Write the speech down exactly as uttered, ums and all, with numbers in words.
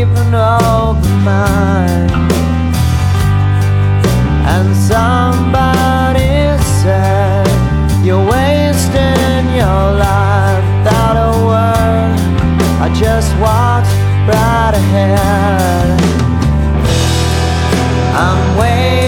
keep an open mind. And somebody said, you're wasting your life without a word. I just walked right ahead. I'm waiting.